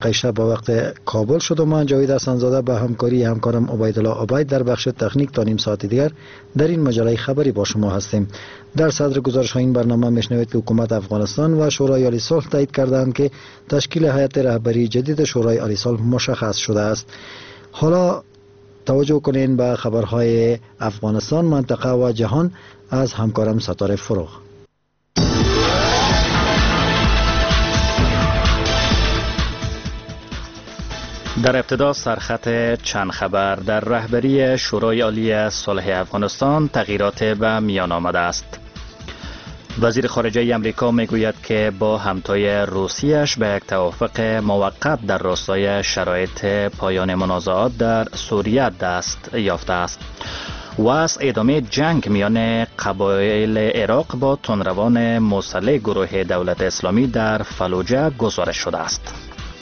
قیشه با وقت کابل شد و من جاوید حسن‌زاده به همکاری همکارم عبیدالله عبید در بخش تکنیک تا نیم ساعت دیگر در این مجله خبری با شما هستیم. در صدر گزارش این برنامه میشنوید که حکومت افغانستان و شورای عالی صلح تایید کردند که تشکیل هیئت رهبری جدید شورای عالی صلح مشخص شده است. حالا توجه کنین به خبرهای افغانستان، منطقه و جهان از همکارم ستاره فروغ. در ابتدا سرخط چند خبر. در رهبری شورای عالی صلح افغانستان تغییرات به میان آمده است. وزیر خارجه امریکا میگوید که با همتای روسیه‌اش به یک توافق موقت در راستای شرایط پایان منازعات در سوریه دست یافته است. و از ادامه جنگ میان قبایل عراق با تندروان مسلح گروه دولت اسلامی در فلوجه گزارش شده است.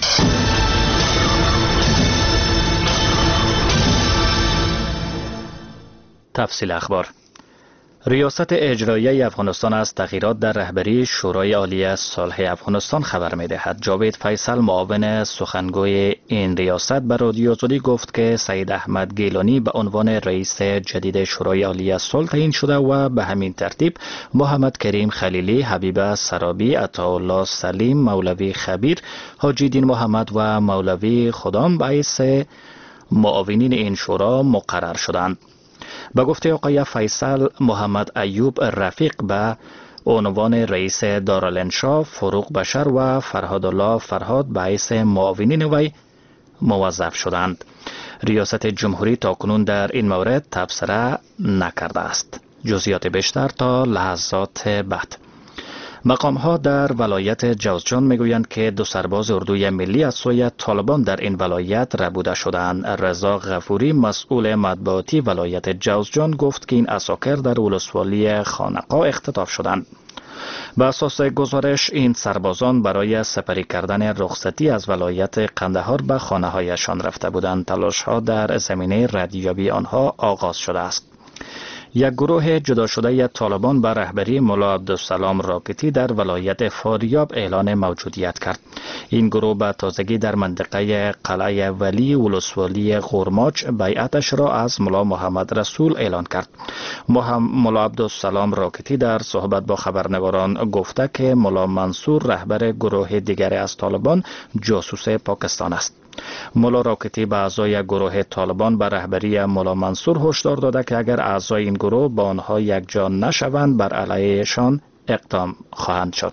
تفصیل اخبار. ریاست اجرایی افغانستان از تغییرات در رهبری شورای عالی صلح افغانستان خبر می‌دهد. جاوید فیصل معاون سخنگوی این ریاست به رادیو آزادی گفت که سید احمد گیلانی به عنوان رئیس جدید شورای عالی صلح تعیین شده و به همین ترتیب محمد کریم خلیلی، حبیب سرابی، عطاالله سلیم، مولوی خبیر، حاجی دین محمد و مولوی خدام به حیث معاونین این شورا مقرر شدند. به گفته آقای فیصل، محمد ایوب رفیق به عنوان رئیس دارالانشا، فروغ بشر و فرهادالله فرهاد به حیث معاونین وی موظف شدند. ریاست جمهوری تاکنون در این مورد تبصره نکرده است. جزئیات بیشتر تا لحظات بعد. مقام ها در ولایت جوزجان میگویند که دو سرباز اردوی ملی از سوی طالبان در این ولایت ربوده شدند. رضا غفوری مسئول مطبوعاتی ولایت جوزجان گفت که این عساکر در ولسوالی خانقا اختطاف شدند. به اساس گزارش این سربازان برای سپری کردن رخصتی از ولایت قندهار به خانه هایشان رفته بودند. تلاش ها در زمینه ردیابی آنها آغاز شده است. یک گروه جدا شده طالبان به رهبری ملا عبدالسلام راکتی در ولایت فاریاب اعلان موجودیت کرد. این گروه به تازگی در منطقه قلعه ولی ولسوالی غرماچ بیعتش را از ملا محمد رسول اعلان کرد. ملا عبدالسلام راکتی در صحبت با خبرنگاران گفته که ملا منصور رهبر گروه دیگری از طالبان جاسوس پاکستان است. ملا راکتی به اعضای گروه طالبان به رهبری ملا منصور هشدار داده که اگر اعضای این گروه با آنها یک جا نشوند بر علیهشان اقدام خواهند شد.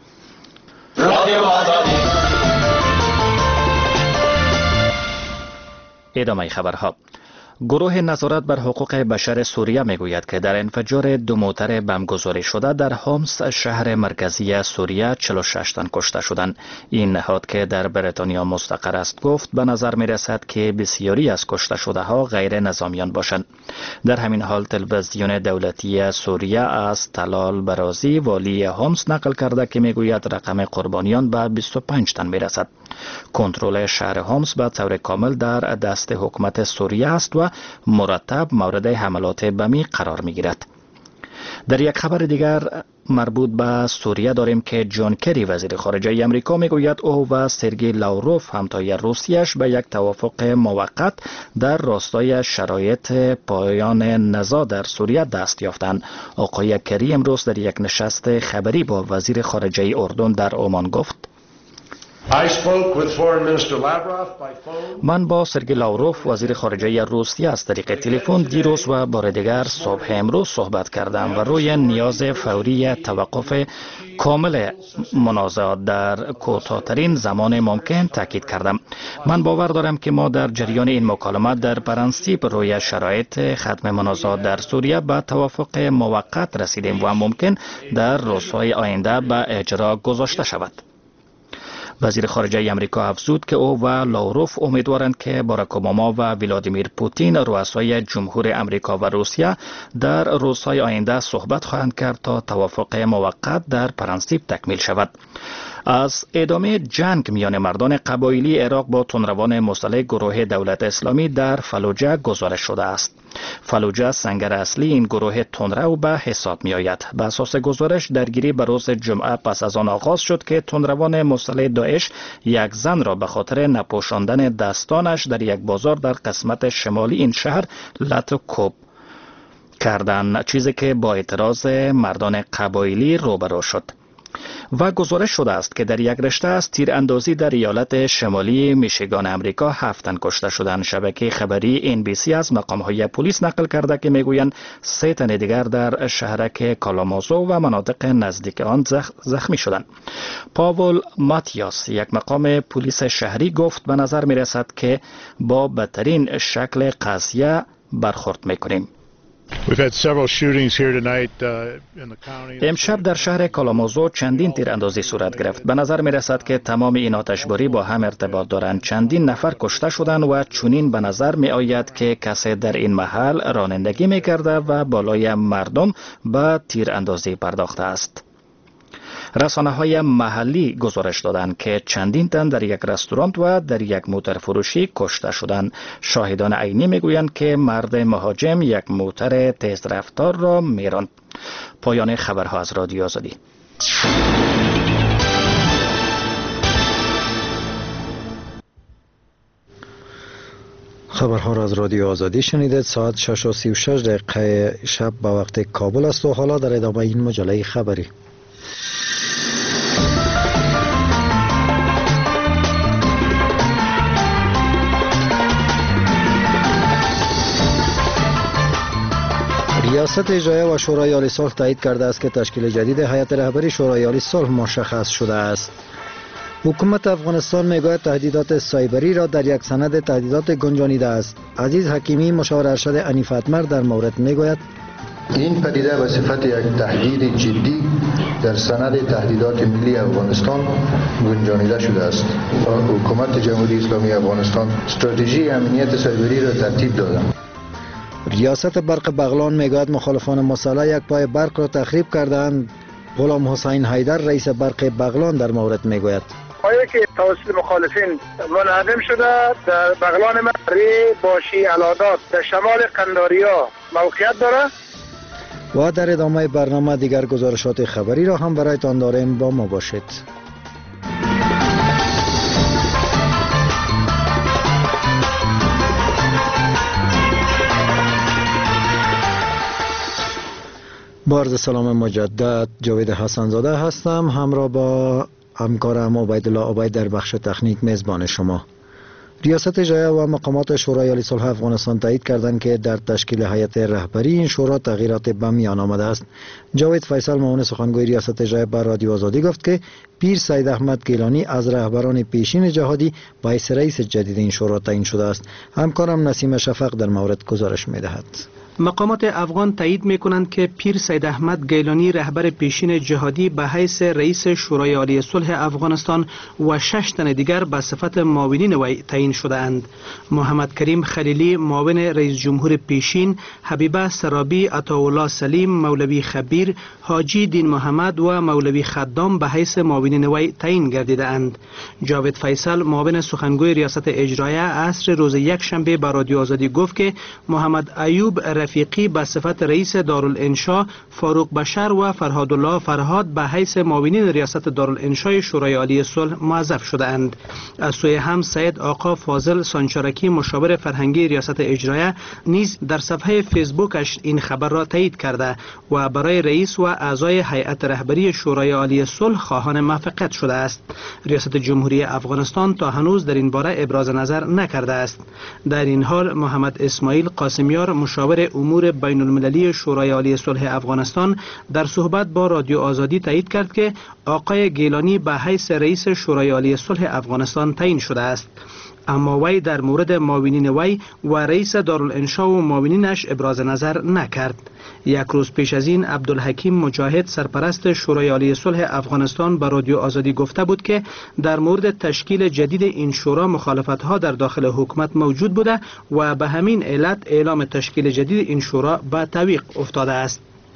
ادامه خبرها. گروه نظارت بر حقوق بشر سوریه میگوید که در انفجار دو موتر بمبگذاری شده در هومس شهر مرکزی سوریه 46 تن کشته شدند. این نهاد که در بریتانیا مستقر است گفت به نظر می رسد که بسیاری از کشته شده ها غیر نظامیان باشند. در همین حال تلویزیون دولتی سوریه از طلال برازی والی هومس نقل کرده که میگوید رقم قربانیان به 25 تن می رسد. کنترل شهر هومس به طور کامل در دست حکومت سوریه است و مرتب مورد حملات بمی قرار می گیرد. در یک خبر دیگر مربوط به سوریه داریم که جان کری وزیر خارجه امریکا می گوید او و سرگئی لاوروف همتای روسیه‌اش به یک توافق موقت در راستای شرایط پایان نزاع در سوریه دست یافتند. آقای کری امروز در یک نشست خبری با وزیر خارجه اردن در عمان گفت: من با سرگئی لاوروف وزیر خارجه روسیه از طریق تلفن دیروز و بار دیگر صبح امروز صحبت کردم و روی نیاز فوری توقف کامل منازعات در کوتاه‌ترین زمان ممکن تاکید کردم. من باور دارم که ما در جریان این مکالمات در پرنسیپ روی شرایط ختم منازعات در سوریه به توافق موقت رسیدیم و ممکن در روزهای آینده به اجرا گذاشته شود. وزیر خارجه امریکا افزود که او و لاوروف امیدوارند که باراک اوباما و ولادیمیر پوتین رؤسای جمهور امریکا و روسیه در روزهای آینده صحبت خواهند کرد تا توافق موقت در پرنسیپ تکمیل شود. از ادامه جنگ میان مردان قبایلی عراق با تندروان مسلح گروه دولت اسلامی در فلوجه گزارش شده است. فلوجه سنگر اصلی این گروه تندرو به حساب می آید. به اساس گزارش درگیری به روز جمعه پس از آن آغاز شد که تندروان مسلح داعش یک زن را به خاطر نپوشاندن دستانش در یک بازار در قسمت شمالی این شهر لط و کوب کردند، چیزی که با اعتراض مردان قبایلی روبرو شد. و گزارش شده است که در یک رشته از تیراندازی در ایالت شمالی میشیگان امریکا 7 تن کشته شدند. شبکه خبری NBC از مقام‌های پلیس نقل کرده که میگویند 3 تن دیگر در شهرک کالامازو و مناطق نزدیک آن زخمی شدند. پاول ماتیاس، یک مقام پلیس شهری، گفت به نظر میرسد که با بدترین شکل قضیه برخورد میکنیم. امشب در شهر کالامازو چندین تیراندازی صورت گرفت. به نظر می رسد که تمام این آتشباری با هم ارتباط دارند. چندین نفر کشته شدند و چنین به نظر می آید که کسی در این محل رانندگی می کرده و بالای مردم به تیراندازی پرداخته است. رسانه‌های محلی گزارش دادند که چندین تن در یک رستوران و در یک موتر فروشی کشته شدند. شاهدان عینی میگویند که مرد مهاجم یک موتر تیز رفتار را میراند. پایان خبرها از رادیو آزادی. خبرها را از رادیو آزادی شنیدید. ساعت 6:36 شب به وقت کابل است و حالا در ادامه این مجله خبری. ریاست اجرایه و شورای عالی صلح تایید کرده است که تشکیل جدید هیئت رهبری شورای عالی صلح مشخص شده است. حکومت افغانستان میگوید تهدیدات سایبری را در یک سند تهدیدات گنجانیده است. عزیز حکیمی، مشاور ارشد انیف اتمر، در مورد میگوید این پدیده به صفت یک تهدید جدی در سند تهدیدات ملی افغانستان گنجانیده شده است. حکومت جمهوری اسلامی افغانستان استراتژی امنیت سایبری را ترتیب داده. ریاست برق بغلان میگوید مخالفان مسلح یک پای برق را تخریب کردند. غلام حسین حیدر، رئیس برق بغلان، در مورد میگوید پایه که توسط مخالفین منهدم شده در بغلان مری باشی علادات در شمال قنداریا موقعیت داره. و در ادامه برنامه دیگر گزارشات خبری را هم برایتان داریم، با ما باشید. با عرض سلام مجدد، جاوید حسن زاده هستم، همراه با همکارم عبیدالله عبید در بخش تکنیک میزبان شما. ریاست اجرایه و مقامات شورای عالی صلح افغانستان تایید کردند که در تشکیل هیئت رهبری این شورا تغییرات به میان آمده است. جاوید فیصل، معاون سخنگوی ریاست اجرایه، بر رادیو آزادی گفت که پیر سید احمد گیلانی از رهبران پیشین جهادی به حیث رئیس جدید این شورا تعیین شده است. همکارم نسیم شفق در مورد گزارش می‌دهد. مقامات افغان تایید می‌کنند که پیر سید احمد گیلانی رهبر پیشین جهادی به حیث رئیس شورای عالی صلح افغانستان و 6 تن دیگر به صفت معاونین وی تعیین شده‌اند. محمد کریم خلیلی معاون رئیس جمهور پیشین، حبیبه سرابی، عطاالله سلیم، مولوی خبیر، حاجی دین محمد و مولوی خدام به حیث معاونین وی تعیین گردیده‌اند. جاوید فیصل، معاون سخنگوی ریاست اجرایه، عصر روز یکشنبه به رادیو آزادی گفت که محمد ایوب رفیقی به صفت رئیس دارالانشا، فاروق بشر و فرهادالله فرهاد به حیث معاونین ریاست دارالانشای شورای عالی صلح موظف شده‌اند. از سوی هم سید آقا فاضل سانچارکی، مشاور فرهنگی ریاست اجرایه، نیز در صفحه فیسبوکش این خبر را تایید کرده و برای رئیس و اعضای هیئت رهبری شورای عالی صلح خواهان موافقت شده است. ریاست جمهوری افغانستان تا هنوز در این باره ابراز نظر نکرده است. در این حال محمد اسماعیل قاسمیار، مشاور امور بین المللی شورای عالی صلح افغانستان، در صحبت با رادیو آزادی تایید کرد که آقای گیلانی به حیث رئیس شورای عالی صلح افغانستان تعیین شده است. اما وی در مورد معاونین وی و رئیس دارالانشا و معاونینش ابراز نظر نکرد. یک روز پیش از این عبدالحکیم مجاهد، سرپرست شورای عالی صلح افغانستان، به رادیو آزادی گفته بود که در مورد تشکیل جدید این شورا مخالفت‌ها در داخل حکومت موجود بوده و به همین علت اعلام تشکیل جدید این شورا به تعویق افتاده است.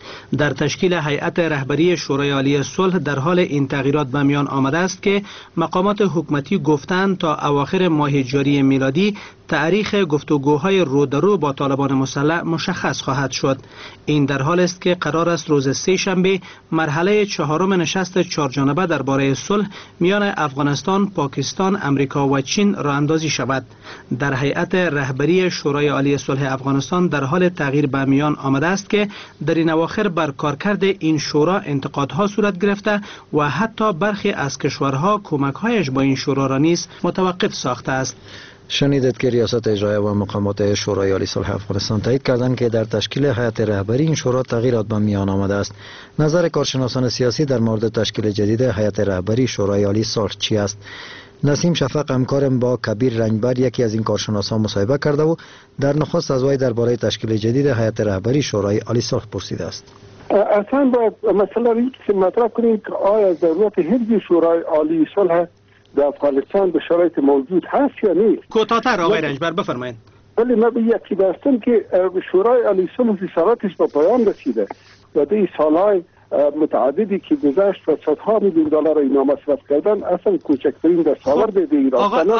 در تشکیل هیئت رهبری شورای عالی صلح در حال این تغییرات به میان آمده است که مقامات حکومتی گفتند تا اواخر ماه جاری میلادی تاریخ گفتگوهای رو در رو با طالبان مسلح مشخص خواهد شد. این در حال است که قرار است روز سه شنبه مرحله چهارم نشست چهارجانبه درباره صلح میان افغانستان، پاکستان، امریکا و چین راه اندازی شود. در هیئت رهبری شورای عالی صلح افغانستان در حال تغییر به میان آمده است که در این اواخر بر کارکرد این شورا انتقادها صورت گرفته و حتی برخی از کشورها کمک‌هایش با این شورا را نیز متوقف ساخته است. شنیدید که ریاست اجرایی و مقامات شورای عالی صلح افغانستان تایید کردند که در تشکیل هیئت رهبری این شورا تغییرات به میان آمده است. نظر کارشناسان سیاسی در مورد تشکیل جدید هیئت رهبری شورای عالی صلح چی است؟ نسیم شفق همکارم با کبیر رنجبر یکی از این کارشناسان مصاحبه کرده و در نخست از وی درباره تشکیل جدید هیئت رهبری شورای عالی صلح پرسیده است. اصلا باید مثلا این که مطرح کنیم که آیا ضرورت حزب شورای عالی صلح در افغانستان به شرایط موجود هست یا نیست؟ کوتاه‌تر آقای رنجبر بفرمایید. ولی من به یکی بستم که شورای عالی صلح رسالتش به پایان رسیده و در سالهای متعددی که گذشت و صدها میلیون دلار اینا مصرف کردن اصلا کوچکترین دستاورد دیگر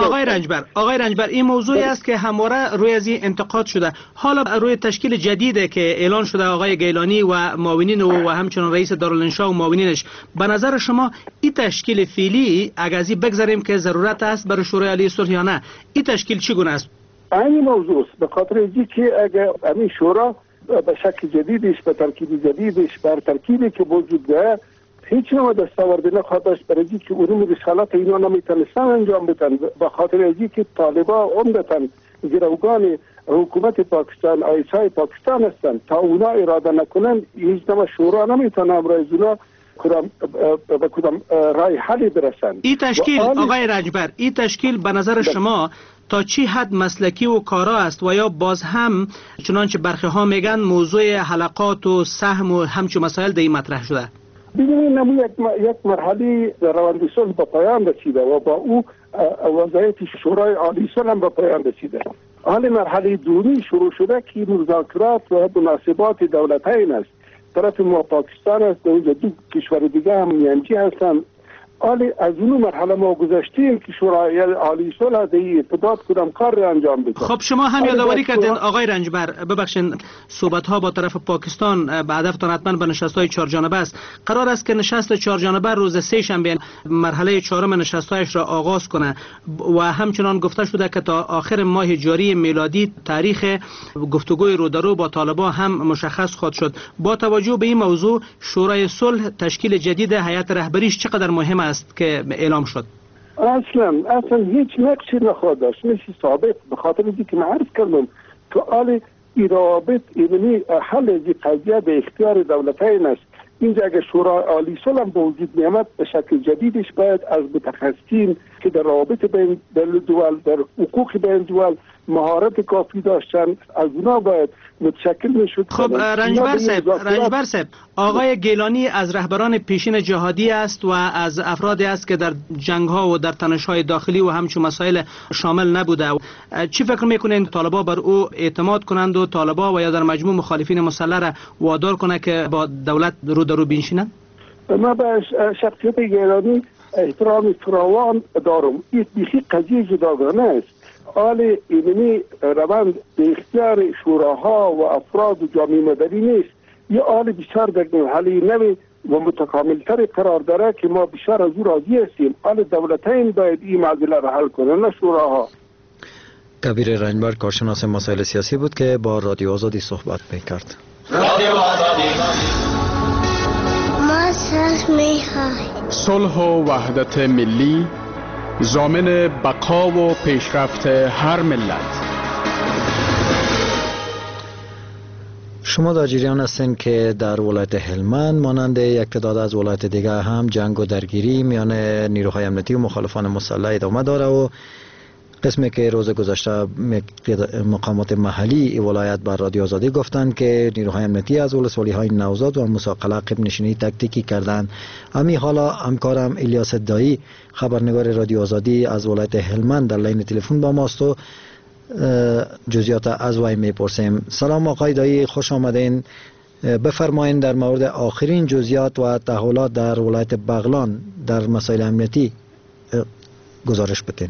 آقای رنجبر این موضوعی است که همواره روی از این انتقاد شده. حالا روی تشکیل جدیده که اعلان شده آقای گیلانی و معاونین و همچنان رئیس دارالانشا و معاونینش، به نظر شما این تشکیل فعلی اگر از بگذاریم که ضرورت است برای شورای عالی صلح یا نه، این تشکیل چگونه است؟ این موضوع است به خاطر اینکه اگر همین شورا به شکل جدیدش به ترکیب جدیدش بر ترکیبی که وجود داره هیچ نوع دستاوردی نخواهد داشت، برای اینکه علوم رسالت اینا نمیتونستن انجام بدن. به خاطر اینکه طالبان عمدتاً گروگان حکومت پاکستان آیسای پاکستان هستند، تا اونا اراده نکنن هیچ نوع شورا نمیتونه امروز اونا به کدام رای حلی برسن. این تشکیل آقای رنجبر، این تشکیل به نظر شما تا چی حد مسلکی و کارا است و یا باز هم چنانچه برخی ها میگن موضوع حلقات و سهم و همچون مسائل در این مطرح شده؟ ببینید یک مرحله روند صلح به پایان رسیده و با او وضعیت شورای عالی صلح هم به پایان رسیده. حال مرحله دومی شروع شده که مذاکرات و مناسبات دولتین است. طرف ما پاکستان است، در دو کشور دیگه هم میانجی هستند. حالی از اون مرحله ما گذشتیم که شورای عالی صلح در ارتباط کدام کار را انجام بده. خب شما هم یادآوری کردین آقای رنجبر، ببخشید صحبت ها با طرف پاکستان به هدفتان حتما به نشست های چهارجانبه است. قرار است که نشست چهارجانبه روز سه شنبه مرحله چهارم نشست هایش را آغاز کنه و همچنان گفته شده که تا آخر ماه جاری میلادی تاریخ گفتگوی رو در رو با طالبان هم مشخص خواهد شد. با توجه به این موضوع شورای صلح تشکیل جدید هیئت رهبریش چقدر مهم است که اعلام شد؟ اصلا هیچ نقشی نخواهد داشت، مثل ثابت. به خاطر اینکه من عرض کردم که حال رابط اینمی حل از قضیه به اختیار دولتین است. اینجا اگر شورای عالی صلح به وجود میامد به شکل جدیدش باید از متخصصین که در روابط بین دول در حقوق بین دول مهارت کافی داشتن از اونا باید متشکل میشد. خب رنجبر صاحب آقای گیلانی از رهبران پیشین جهادی است و از افرادی است که در جنگ ها و در تنش های داخلی و همچون مسائل شامل نبوده. چی فکر میکنین طالبا بر او اعتماد کنند و طالبا و یا در مجموع مخالفین مسلح را وادار کنه که با دولت رو در رو بنشینند؟ من به شخصیت گیلانی احترام فراوان دارم. این بیخی قضیه جداگانه است. حال اینمی روند به اختیار شوراها و افراد و جامعه مدنی نیست. یه حال بسیار در مرحله نوی و متکاملتر قرار داره که ما بسیار از او راضی هستیم. حال دولتین باید این معضله را حل کنه نه شوراها. کبیر رنجبر کارشناس مسائل سیاسی بود که با رادیو آزادی صحبت میکرد. رادیو آزادی ما صلح و وحدت ملی ضامن بقا و پیشرفت هر ملت. شما در جریان هستین که در ولایت هلمند مانند یک تعداد از ولایت دیگر هم جنگ و درگیری میان نیروهای امنیتی و مخالفان مسلح ادامه داره و قسمی که روز گذشته مقامات محلی ولایت بر رادیو آزادی گفتند که نیروهای امنیتی از ولسوالی های نوزاد و مساقله عقب نشینی تکتیکی کردند. امی حالا همکارم الیاس دایی خبرنگار رادیو آزادی از ولایت هلمند در لین تلفن با ماست و جزئیات از وی میپرسیم. سلام آقای دایی، خوش آمدین. بفرمایید در مورد آخرین جزئیات و تحولات در ولایت بغلان در مسائل امنیتی گزارش بدین.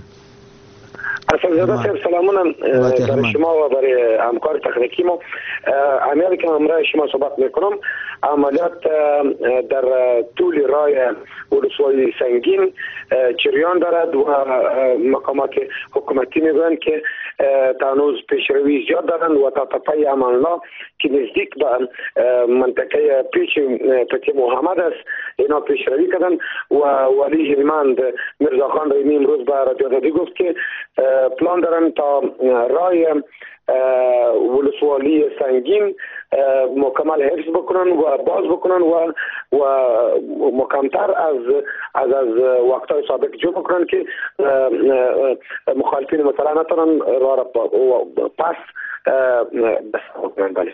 سلامون برای شما و برای همکار تکنیکی ما. عملی که همراه شما صحبت میکنم عملیات در طول راه ولسوالی سنگین جریان دارد و مقامات حکومتی میگویند که تانوز پیشروی زیاد دارند و تا تپه امان الله که نزدیک به منطقه پیچ پتی محمد است اینا پیشروی کردن و ولی هلمند میرزاخان رحیمی امروز به رادیو آزادی گفت که پلان دارن تا راه ولسوالی سنگین مکمل حفظ بکنن و باز بکنن و مکمتر از وقتهای سابق جو بکنن که مخالفین مثلا نتونن راه را پس دست بکنن. بله.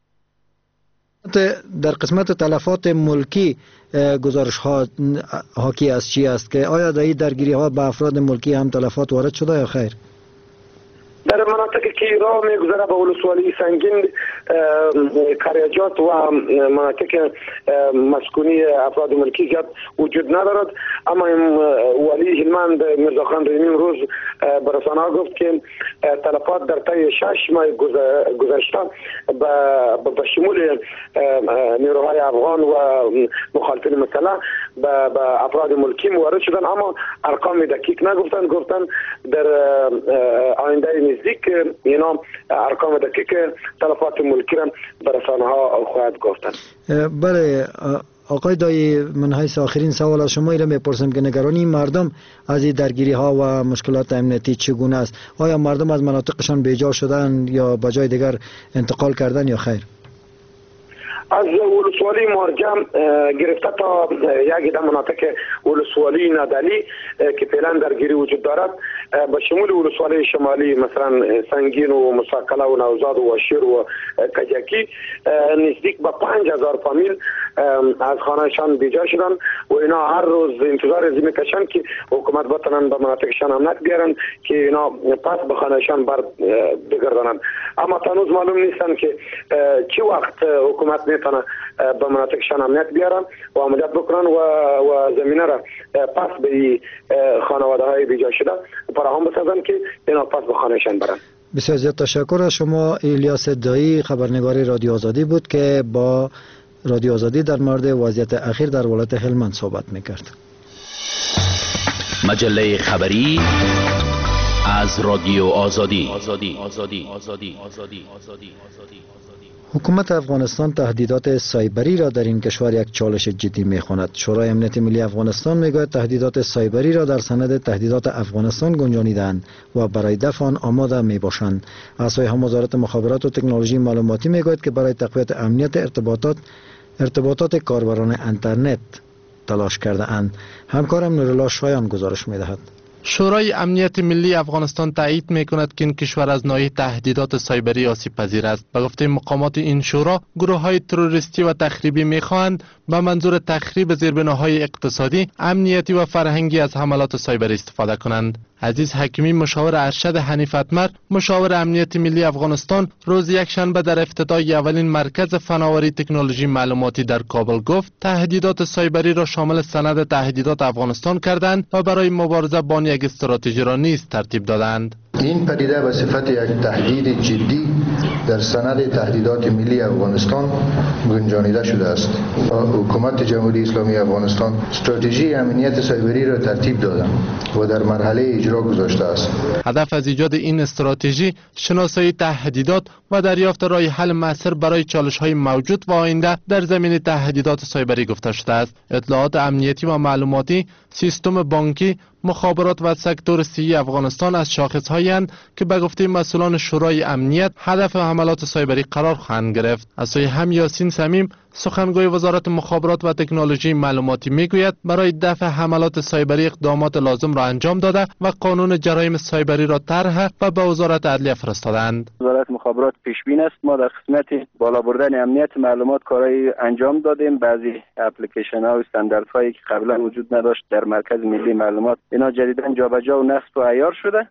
در قسمت تلفات ملکی گزارش ها حاکی از چی است که آیا در این درگیری ها به افراد ملکی هم تلفات وارد شده یا خیر؟ در مناطقی که راه میگذره به ولسوالی سنگین قریجات و مناطق مسکونی افراد ملکی زیاد وجود ندارد، اما ولی هلمند میرزاخان رحیمی امروز به رسانه‌ها گفت که تلفات در طی 6 ماه گذشته به شمول نیروهای افغان و مخالفین مسلح به افراد ملکی وارد شدن، اما ارقام دقیق نگفتن. گفتن در آینده نزدیک اینا ارقام دقیق تلفات ملکی را به رسانه‌ها خواهد گفتن. بله آقای دایی، من حیث آخرین سوال از شما ایره میپرسم که نگرانی مردم از این درگیری ها و مشکلات امنیتی چگونه است؟ آیا مردم از مناطقشان بیجا شدن یا به جای دیگر انتقال کردن یا خیر؟ از ولسوالی مارجم گرفته تا یک مناطق ولسوالی نادلی که فعلا درگیری وجود دارد به شمول ولسوالی شمالی مثلا سنگین و مساکله و نوزاد و شیر و کجکی نزدیک به 5000 فامیل از خانهشان بیجا شدن و اینا هر روز انتظار از میکشن که حکومت بتونن به مناطقشان امنیت بیارن که اینا پس به خانهشان بر بگردانند، اما تنوز معلوم نیستن که چه وقت حکومت میتونه به مناطقشان امنیت بیارن و عملیات بکنن و زمینه را پس به خانواده های بیجا شده فراهم بسازن که اینا پس به خانهشان برن. بسیار زیاد تشکر از شما. الیاس دایی خبرنگار رادیو آزادی بود که با رادیو آزادی در مورد وضعیت اخیر در ولایت هلمند صحبت میکرد. مجله خبری از رادیو آزادی. حکومت افغانستان تهدیدات سایبری را در این کشور یک چالش جدی می‌خواند. شورای امنیت ملی افغانستان میگوید تهدیدات سایبری را در سند تهدیدات افغانستان گنجانیدند و برای دفع آن آماده میباشند. اعضای هم وزارت مخابرات و تکنولوژی معلوماتی میگوید که برای تقویت امنیت ارتباطات کاربران اینترنت تلاش کرده اند. همکارم نورالله شایان گزارش میدهد. شورای امنیت ملی افغانستان تایید میکند که این کشور از ناحیه تهدیدات سایبری آسیب پذیر است. به گفته مقامات این شورا، گروه‌های تروریستی و تخریبی میخواهند به منظور تخریب زیربناهای اقتصادی، امنیتی و فرهنگی از حملات سایبری استفاده کنند. عزیز حکیمی، مشاور ارشد حنیف اتمر، مشاور امنیت ملی افغانستان، روز یکشنبه در افتتاح اولین مرکز فناوری تکنولوژی معلوماتی در کابل گفت تهدیدات سایبری را شامل سند تهدیدات افغانستان کردند و برای مبارزه با آن یک استراتژی را نیز ترتیب دادند. این پدیده به صفت یک تهدید جدی در سند تهدیدات ملی افغانستان گنجانیده شده است. حکومت جمهوری اسلامی افغانستان استراتژی امنیت سایبری را ترتیب داده و در مرحله اجرا گذاشته است. هدف از ایجاد این استراتژی شناسایی تهدیدات و دریافت راه حل مؤثر برای چالش‌های موجود و آینده در زمینه تهدیدات سایبری گفته شده است. اطلاعات امنیتی و معلوماتی، سیستم بانکی، مخابرات و سکتور صحی افغانستان از شاخص‌هایی اند که به گفته مسئولان شورای امنیت هدف حملات سایبری قرار خواهند گرفت. از سوی هم یاسین صمیم، سخنگوی وزارت مخابرات و تکنولوژی معلوماتی میگوید برای دفع حملات سایبری اقدامات لازم را انجام داده و قانون جرایم سایبری را طرح و به وزارت عدلیه فرستادند. وزارت مخابرات پیشبین است. ما در قسمت بالا بردن امنیت معلومات کارهای انجام دادیم. بعضی اپلیکیشن ها و استانداردهایی که قبلا وجود نداشت در مرکز ملی معلومات اینا جدیداً جابجا و نصب و عیار شده.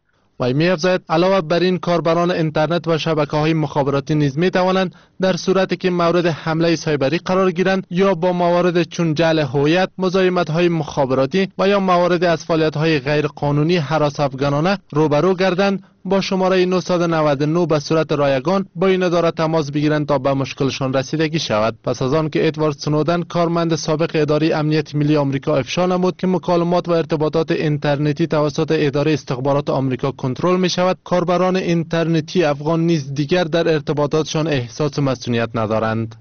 و می‌افزاید علاوه بر این کاربران اینترنت و شبکه‌های مخابراتی نیز می‌توانند در صورتی که مورد حمله سایبری قرار گیرند یا با موارد چون جعل هویت، مزاحمت‌های مخابراتی و یا موارد از فعالیت‌های غیرقانونی هراس افغانانه روبرو گردند، با شماره 999 به صورت رایگان با این اداره تماس بگیرند تا به مشکلشان رسیدگی شود. پس از آن که ادوارد سنودن، کارمند سابق اداره امنیت ملی آمریکا، افشا نمود که مکالمات و ارتباطات اینترنتی توسط اداره استخبارات آمریکا کنترل می شود، کاربران اینترنتی افغان نیز دیگر در ارتباطاتشان احساس مسئولیت ندارند.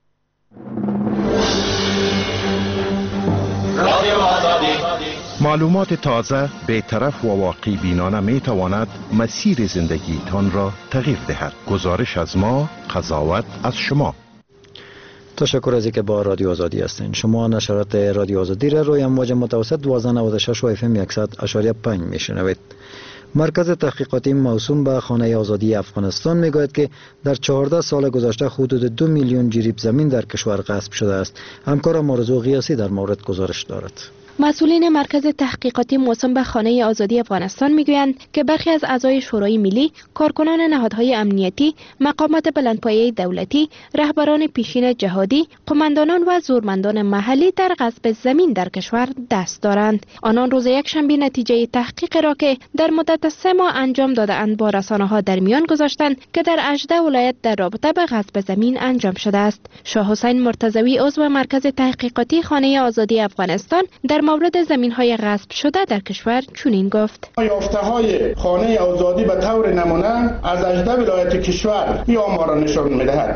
معلومات تازه، بی‌طرف و واقع بینانه می تواند مسیر زندگی تان را تغییر دهد. گزارش از ما، قضاوت از شما. تشکر از اینکه با رادیو آزادی هستین. شما نشرات رادیو آزادی را روی امواج متوسط 1296 و FM 100.5 میشنوید. مرکز تحقیقاتی موسوم به خانه آزادی افغانستان میگوید که در 14 سال گذشته حدود 2 میلیون جریب زمین در کشور غصب شده است. همکارم آرزو غیاثی در مورد گزارش دارد. مسئولین مرکز تحقیقاتی موسوم به خانه آزادی افغانستان میگویند که برخی از اعضای شورای ملی، کارکنان نهادهای امنیتی، مقامات بلندپایه دولتی، رهبران پیشین جهادی، قماندانان و زورمندان محلی در غصب زمین در کشور دست دارند. آنان روز یکشنبه نتیجه تحقیق را که در مدت 3 ماه انجام داده‌اند با رسانه‌ها در میان گذاشتند که در 18 ولایت در رابطه به غصب زمین انجام شده است. شاه حسین مرتضوی، عضو مرکز تحقیقاتی خانه آزادی افغانستان، در مورد زمین‌های غصب شده در کشور چنین گفت: یافته‌های خانه آزادی به طور نمونه از 18 ولایت کشور این آمار را نشان می‌دهد.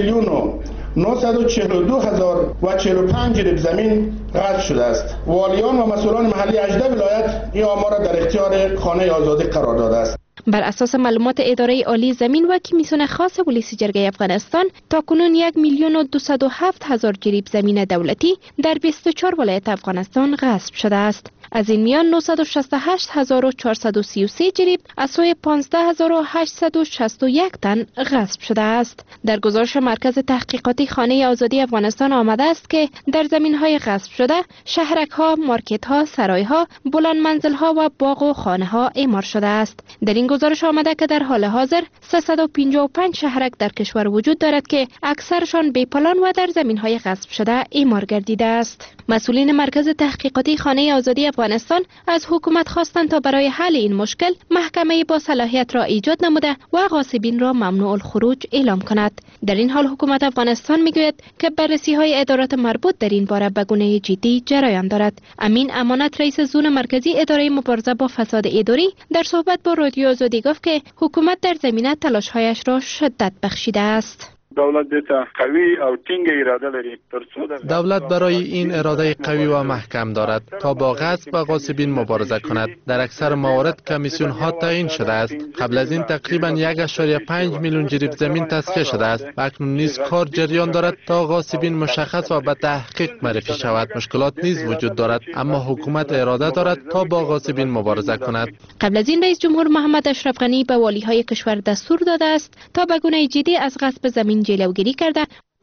1,942,045 جریب زمین غصب شده است. والیان و مسئولان محلی 18 ولایت این آمار را در اختیار خانه آزادی قرار داده است. بر اساس معلومات اداره عالی زمین و کمیسیون خاص پلیس جرگه افغانستان، تاکنون 1,207,000 جریب زمین دولتی در 24 ولایت افغانستان غصب شده است. از این میان 968,433 جریب از سوی 15,861 تن غصب شده است. در گزارش مرکز تحقیقاتی خانه آزادی افغانستان آمده است که در زمین‌های غصب شده، شهرک‌ها، مارکت‌ها، سرای‌ها، بلند منزل‌ها و باغ و خانه‌ها اعمار شده است. در این گزارش آمده که در حال حاضر 355 شهرک در کشور وجود دارد که اکثرشان بی پلان و در زمین‌های غصب شده اعمار گردیده است. مسئولین مرکز تحقیقاتی خانه آزادی افغانستان از حکومت خواستند تا برای حل این مشکل محکمه با صلاحیت را ایجاد نموده و غاصبین را ممنوع الخروج اعلام کند. در این حال حکومت افغانستان میگوید که بررسی‌های ادارات مربوط در این باره به گونه جدی جریان دارد. امین امانت، رئیس زون مرکزی اداره مبارزه با فساد اداری، در صحبت با رادیو آزادی گفت که حکومت در زمینه تلاش‌هایش را شدت بخشیده است. دولت برای این اراده قوی و محکم دارد تا با غصب و غاصبین مبارزه کند. در اکثر موارد کمیسیون ها تعیین شده است. قبل از این تقریبا 1.5 میلیون جریب زمین تصفیه شده است و اکنون نیز کار جریان دارد تا غاصبین مشخص و به تحقیق معرفی شود. مشکلات نیز وجود دارد، اما حکومت اراده دارد تا با غاصبین مبارزه کند. قبل از این رئیس جمهور محمد اشرف غنی به والی‌های کشور دستور داده است تا به گونه جدی از غصب زمین جلوگیری کرده.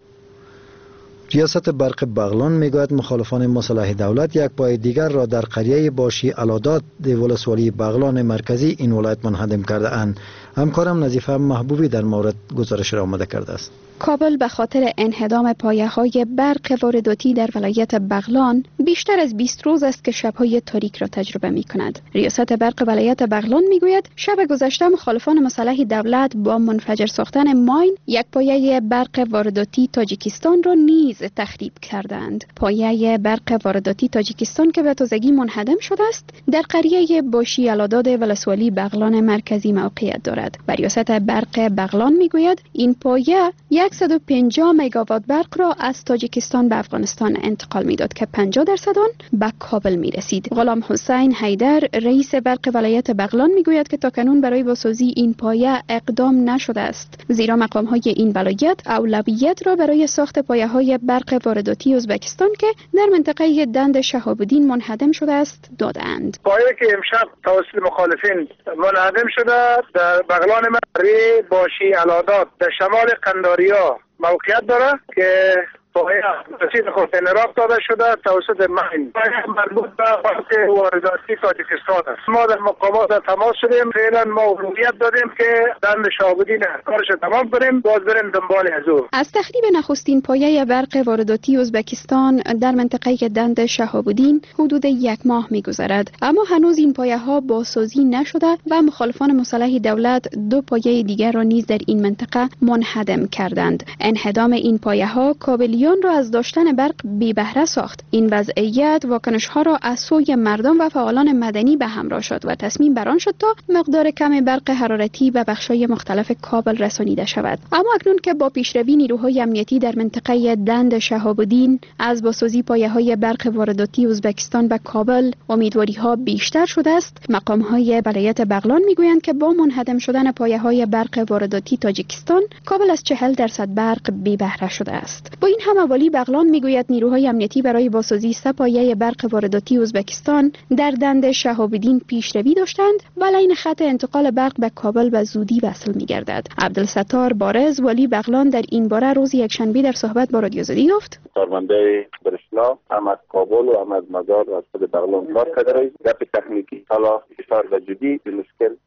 ریاست برق بغلان میگوید مخالفان مصالح دولت یک پای دیگر را در قریه باشی علادات ولسوالی بغلان مرکزی این ولایت منهدم کرده اند. همکارم نظیفه محبوبی در مورد گزارش را آماده کرده است. کابل به خاطر انهدام پایه‌های برق وارداتی در ولایت بغلان بیشتر از 20 روز است که شب‌های تاریک را تجربه می‌کند. ریاست برق ولایت بغلان میگوید شب گذشته مخالفان مصالح دولت با منفجر ساختن ماین یک پایه برق وارداتی تاجیکستان را نیز تخریب کردند. پایه برق وارداتی تاجیکستان که به تازگی منهدم شده است، در قریه باشی علاداد ولسوالی بغلان مرکزی موقعیت دارد. ریاست برق بغلان میگوید این پایه 150 مگاوات برق را از تاجیکستان به افغانستان انتقال میداد که 50% آن به کابل میرسید. غلام حسین حیدر، رئیس برق ولایت بغلان میگوید که تاکنون برای بازسازی این پایه اقدام نشده است، زیرا مقام‌های این ولایت اولویت را برای ساخت پایه‌های برق وارداتی ازبکستان که در منطقه دند شهاب‌الدین منهدم شده است دادند. پایه‌ای که امشب توسط مخالفین منهدم شده در بغلان مری باشی علادات در شمال قنداریا موقعیت داره که پایه رسید حسین رفت داده شده توسط ماین. پایه مربوط به بانک وارداتی تاجیکستان است. ما در مقامات تماس شدیم، فعلا ما اولویت دادیم که دند شهاب‌الدین کارش تمام کنیم، باز بریم دنبال از او. از تخریب نخستین پایه برق وارداتی ازبکستان در منطقه دند شهاب‌الدین حدود 1 ماه می‌گذرد، اما هنوز این پایه ها بازسازی نشده و مخالفان مسلح دولت 2 پایه دیگر را نیز در این منطقه منهدم کردند. انهدام این پایه ها کابلیان را از داشتن برق بی بهره ساخت. این وضعیت واکنش ها را از سوی مردم و فعالان مدنی به همراه شد و تصمیم بر آن شد تا مقدار کم برق حرارتی به بخش‌های مختلف کابل رسانیده شود. اما اکنون که با پیشروی نیروهای امنیتی در منطقه دند شهاب‌الدین از بازسازی پایه‌های برق وارداتی ازبکستان به کابل امیدواری‌ها بیشتر شده است، مقام‌های ولایت بغلان می‌گویند که با منهدم شدن پایه‌های برق وارداتی تاجیکستان، کابل از 40% برق بی بهره شده است. با این همه والی بغلان می‌گوید نیروهای امنیتی برای بازسازی 3 پایه برق وارداتی ازبکستان در دند شهاب‌الدین پیشروی داشتند و لین خط انتقال برق به کابل به زودی وصل می‌گردد. عبدالستار بارز والی بغلان در این باره روز یکشنبه در صحبت با رادیو آزادی گفت: کارمنده برشنا هم از کابل و هم از مزار و از خود بغلان کار کرده گپ تکنیکی حالا اشار و جدی به مشکل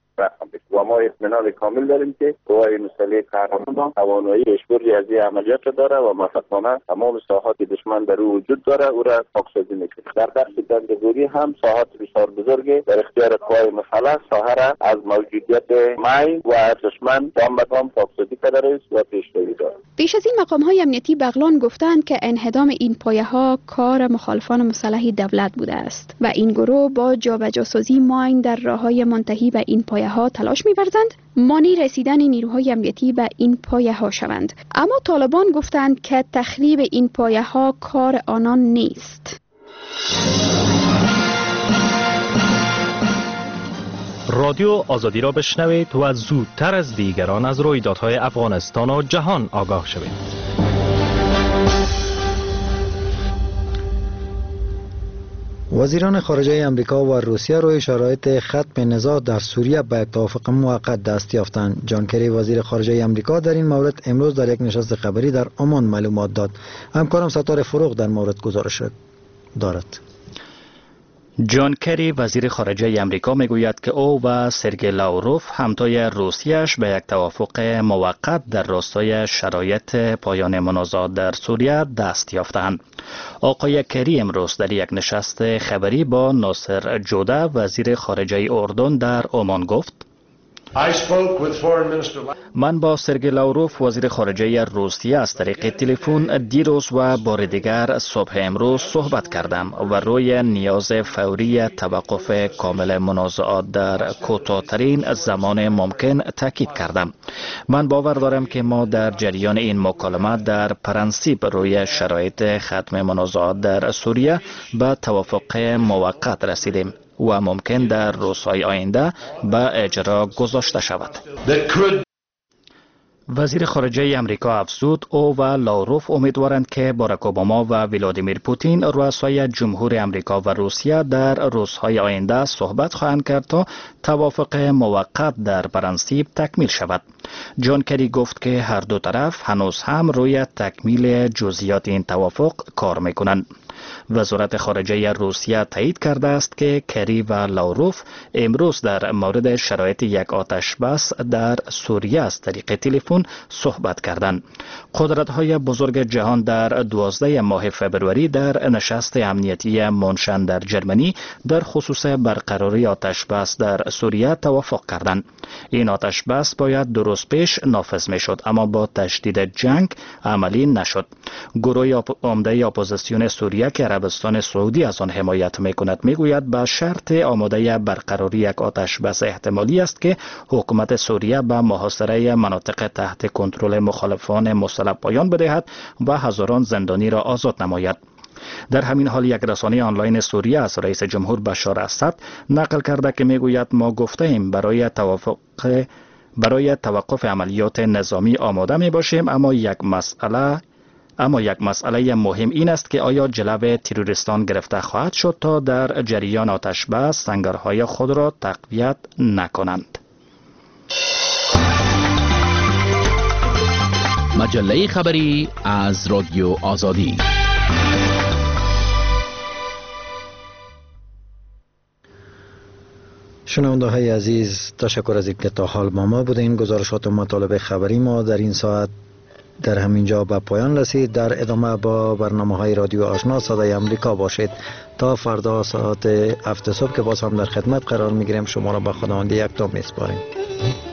و ما اطمینان کامل داریم که قوای مسلح قهرمان توانایی پیشبرد از این عملیات را داره و موفقانه تمام ساحات دشمن در او وجود داره او را پاکسازی میکنه. در بخش دنده‌گوری هم ساحات بسیار بزرگی در اختیار قوای مسلح ساحه را از موجودیت ماین و دشمن گام به گام پاکسازی کرده است و پیشروی دارد. پیش از این مقام‌های امنیتی بغلان گفتند که انهدام این پایه‌ها کار مخالفان مسلح دولت بوده است و این گروه با جابجاسازی ماین در راه‌های منتهی به این پایه‌ها تلاش می‌ورزند مانی رسیدن نیروهای امنیتی به این پایه‌ها شوند. اما طالبان گفتند که تخریب این پایه‌ها کار آنان نیست. رادیو آزادی را بشنوید و زودتر از دیگران از رویدادهای افغانستان و جهان آگاه شوید. وزیران خارجه امریکا و روسیه روی شرایط ختم نزاع در سوریه به یک توافق موقت دست یافتند. جان کری وزیر خارجه امریکا در این مورد امروز در یک نشست خبری در عمان معلومات داد. همکارم ستاره فروغ در مورد گزارش دارد. جان کری وزیر خارجه امریکا میگوید که او و سرگئی لاوروف همتای روسیه‌اش به یک توافق موقت در راستای شرایط پایان منازعات در سوریه دست یافتند. آقای کری امروز در یک نشست خبری با ناصر جوده وزیر خارجه اردن در عمان گفت: من با سرگئی لاوروف وزیر خارجه روسیه از طریق تلفن دیروز و بار دیگر صبح امروز صحبت کردم و روی نیاز فوری توقف کامل منازعات در کوتاه‌ترین زمان ممکن تاکید کردم. من باور دارم که ما در جریان این مکالمات در پرنسیپ روی شرایط ختم منازعات در سوریه به توافق موقت رسیدیم و ممکن در روزهای آینده به اجرا گذاشته شود. وزیر خارجه امریکا افزود او و لاوروف امیدوارند که باراک اوباما و ولادیمیر پوتین رؤسای جمهور امریکا و روسیه در روزهای آینده صحبت خواهند کرد تا توافق موقت در پرنسیپ تکمیل شود. جان کری گفت که هر دو طرف هنوز هم روی تکمیل جزئیات این توافق کار میکنند. وزارت خارجه روسیه تایید کرده است که کری و لاوروف امروز در مورد شرایط یک آتش بس در سوریه از طریق تلفن صحبت کردند. قدرت‌های بزرگ جهان در 12 ماه فبروری در نشست امنیتی مونشن در جرمنی در خصوص برقراری آتش بس در سوریه توافق کردند. این آتش بس باید 2 روز پیش نافذ میشد اما با تشدید جنگ عملی نشد. گروه عمده اپوزیسیون سوریه که عربستان سعودی از آن حمایت میکند میگوید به شرط آماده برقراری یک آتش بس احتمالی است که حکومت سوریه به محاصره مناطق تحت کنترل مخالفان مسلح پایان بدهد و هزاران زندانی را آزاد نماید. در همین حال یک رسانه آنلاین سوریه از رئیس جمهور بشار اسد نقل کرده که میگوید ما گفته ایم برای توقف عملیات نظامی آماده می باشیم اما یک مسئله مهم این است که آیا جلو تروریستان گرفته خواهد شد تا در جریان آتش بس سنگرهای خود را تقویت نکنند. مجله خبری از رادیو آزادی. شنونده های عزیز، تشکر از اینکه تا حال با ما بودین. گزارشات و مطالب خبری ما در این ساعت در همینجا به پایان رسید. در ادامه با برنامه های رادیو آشنا صدای امریکا باشید. تا فردا ساعت 7 صبح که باز هم در خدمت قرار میگیریم. شما را به خداوند یکتا میسپاریم.